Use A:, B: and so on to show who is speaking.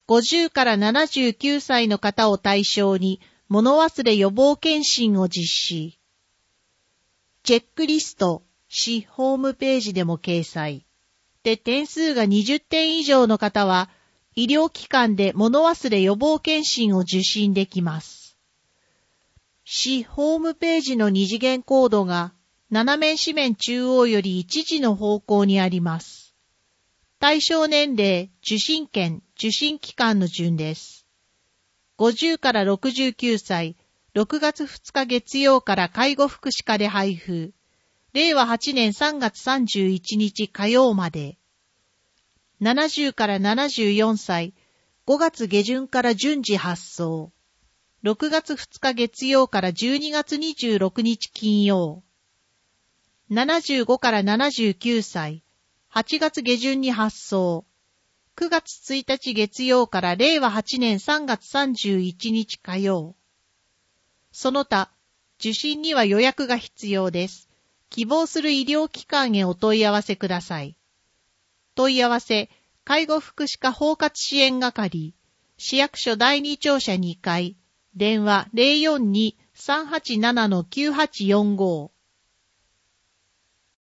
A: 50から79歳の方を対象に物忘れ予防検診を実施。チェックリスト、市ホームページでも掲載。で、点数が20点以上の方は、医療機関で物忘れ予防検診を受診できます。市ホームページの二次元コードが、斜面四面中央より1時の方向にあります。対象年齢、受診券、受診期間の順です。50から69歳、6月2日月曜から介護福祉課で配布。令和8年3月31日火曜まで。70から74歳、5月下旬から順次発送。6月2日月曜から12月26日金曜。75から79歳、8月下旬に発送。9月1日月曜から令和8年3月31日火曜。その他、受診には予約が必要です。希望する医療機関へお問い合わせください。問い合わせ、介護福祉課包括支援係、市役所第2庁舎2階、電話 042-387-9845